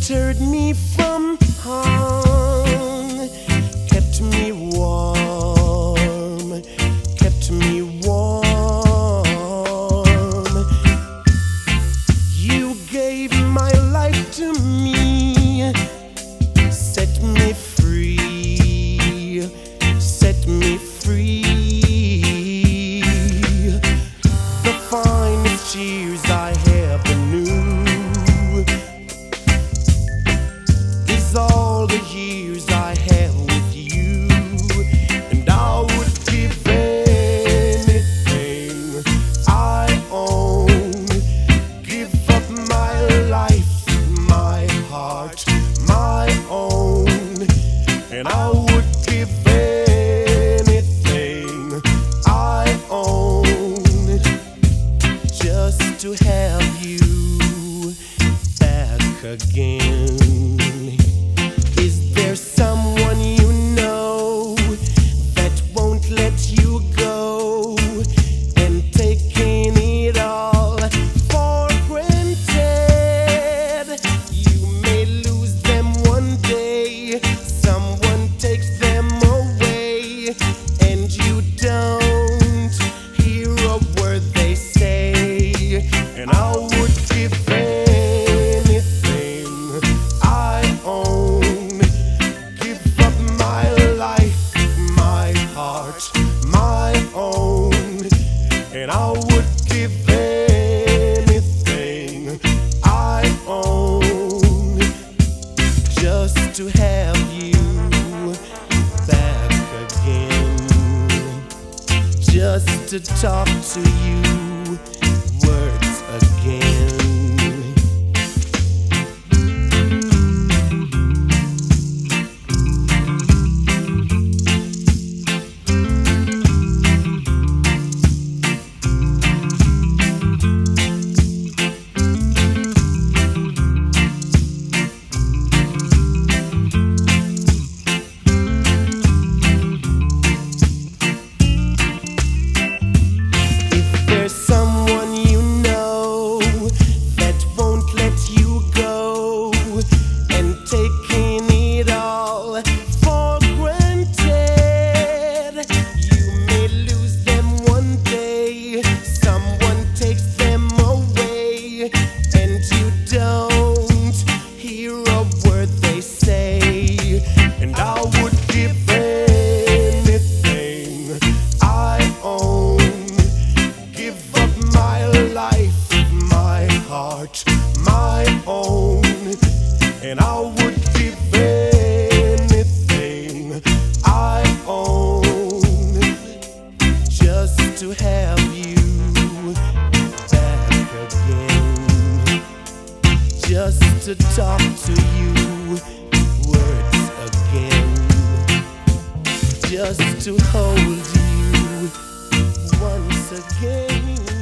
sheltered me from harm, kept me warm, kept me warm. You gave my life to me, set me free, set me free. The finest years I ever knew is all the years I had with you, and I would give anything I own, give up my life, my heart, my own, and I would give anything I own just to have you back again. Is there someone you know that won't let you go, and taking it all for granted? You may lose them one day, someone takes them away, and you don't hear a word they say. And I would give anything I own, give up my life, my heart, my own, and I would give anything I own just to have you back again, just to talk to you words again. If there's someone you know that won't let you go, and taking it all for granted, you may lose them one day, someone takes them away, and you don't hear a word they say. And I would give anything I own, give up my life, my heart, my own, and I would give anything I own just to have you back again, just to talk to you words again, just to hold you once again.